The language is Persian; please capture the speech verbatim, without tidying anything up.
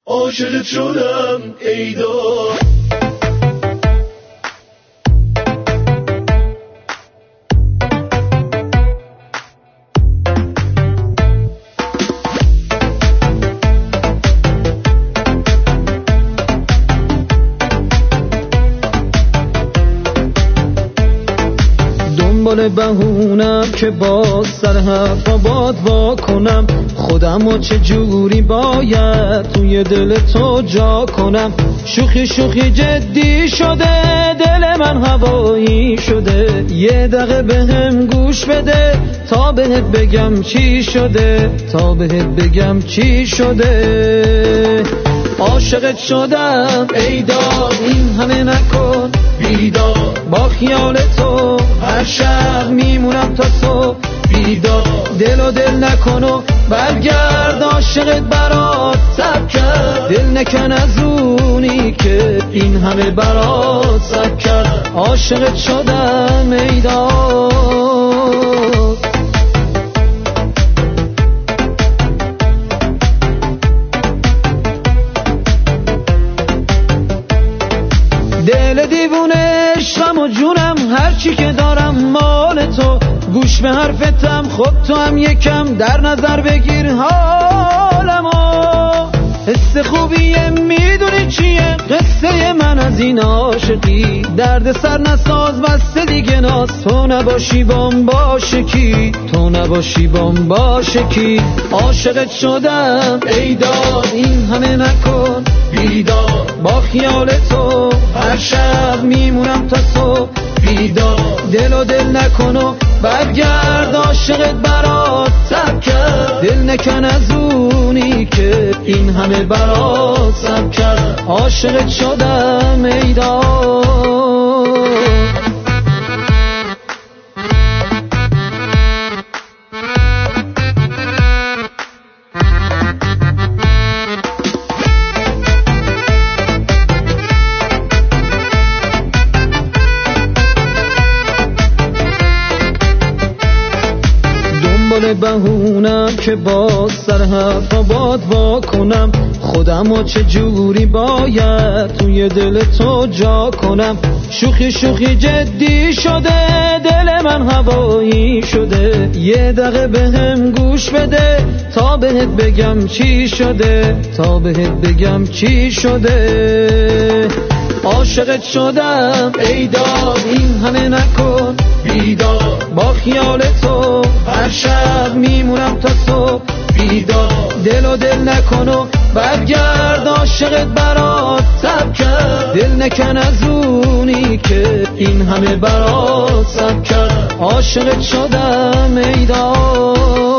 عاشقت شدم ایدا. دنبال بهونم که باز سر حرفا باد وا کنم، خودمو چه جوری باید توی دل تو جا کنم. شوخی شوخی جدی شده، دل من هوایی شده. یه دقیقه بهم گوش بده تا بهت بگم چی شده، تا بهت بگم چی شده. عاشقت شدم ایدا، این همه نکن بیدار. با خیال تو هر شب میمونم تا صبح بیدار. دل و دل نکن و برگرد، عاشقت برات سب کرد. دل نکن از اونی که این همه برات سب کرد. عاشقت شدم ایدا. دل دیوونه عشقم و جونم، هرچی که دارم مال تو. گوش به حرفتم، خب تو هم یکم در نظر بگیر حالمو. حس خوبیه میدونی چیه قصه من از این عاشقی. درد سر نساز بسته دیگه ناز، تو نباشی بام باشه کی، تو نباشی بام باشه کی. عاشقت شدم ایدا، این همه نکن بیدار. با خیال تو هر شب میمونم تا صبح بیدار. دل و دل نکن و برگرد، عاشقت برات سب کرد. دل نکن از اونی که این همه برات سب کرد. عاشقت شدم ایدا. دنبال بهونم که باز سر حرفا باد وا کنم، خودمو چه جوری باید توی دل تو جا کنم. شوخی شوخی جدی شده، دل من هوایی شده. یه دقیقه بهم گوش بده تا بهت بگم چی شده، تا بهت بگم چی شده. عاشقت شدم ایدا، این همه نکن بیدار. با خیال تو هر شب میمونم تا صبح بیدار. دل و دل نکن و برگرد، عاشقت برات سب کرد. دل نکن از اونی که این همه برات سب کرد. عاشقت شدم ایدا.